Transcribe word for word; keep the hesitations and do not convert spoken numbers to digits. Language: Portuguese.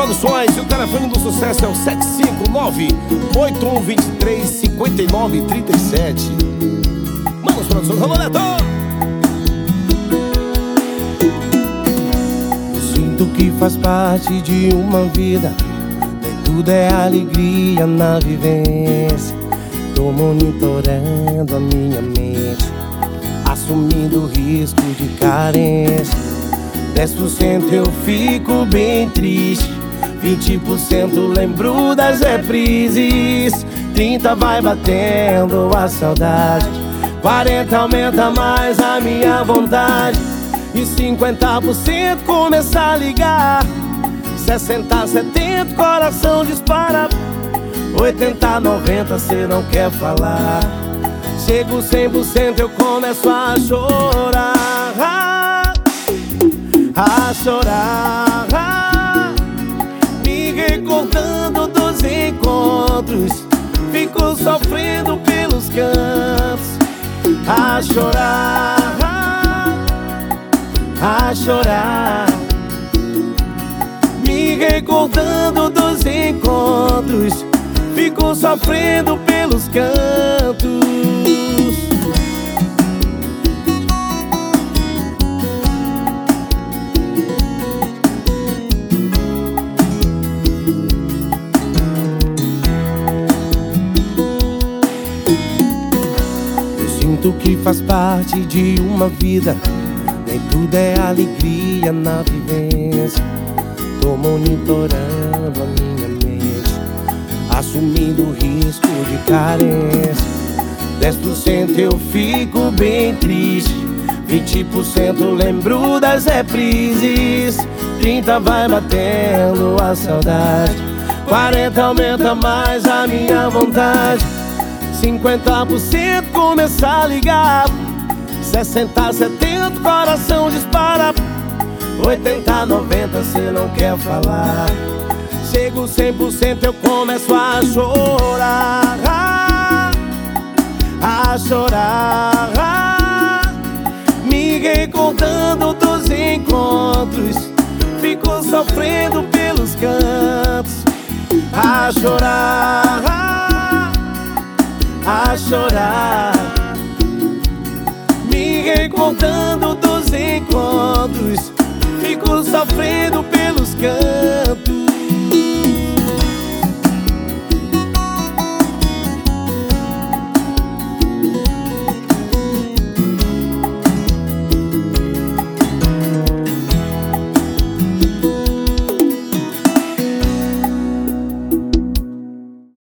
Produções, e o telefone do sucesso é o sete cinco nove, oito um dois três, cinco nove três sete. Manos Produções, alô, Neto! Eu sinto que faz parte de uma vida, nem tudo é alegria na vivência. Tô monitorando a minha mente, assumindo o risco de carência. Dez por cento eu fico bem triste, vinte por cento lembro das reprises, trinta vai batendo a saudade, quarenta aumenta mais a minha vontade, e cinquenta por cento começa a ligar, sessenta, setenta coração dispara, oitenta, noventa cê não quer falar, chego cem por cento eu começo a chorar, a chorar, me recordando dos encontros, fico sofrendo pelos cantos, a chorar, a chorar, me recordando dos encontros, fico sofrendo pelos cantos. Sinto que faz parte de uma vida, nem tudo é alegria na vivência. Tô monitorando a minha mente, assumindo o risco de carência. Dez por cento eu fico bem triste, vinte por cento lembro das reprises, trinta vai batendo a saudade, quarenta aumenta mais a minha vontade, cinquenta por cento começa a ligar, sessenta, setenta coração dispara, oitenta, noventa cê não quer falar, chego cem por cento eu começo a chorar, a chorar, me recordando dos encontros, fico sofrendo pelos cantos, a chorar, a chorar, me recordando dos encontros, fico sofrendo pelos cantos.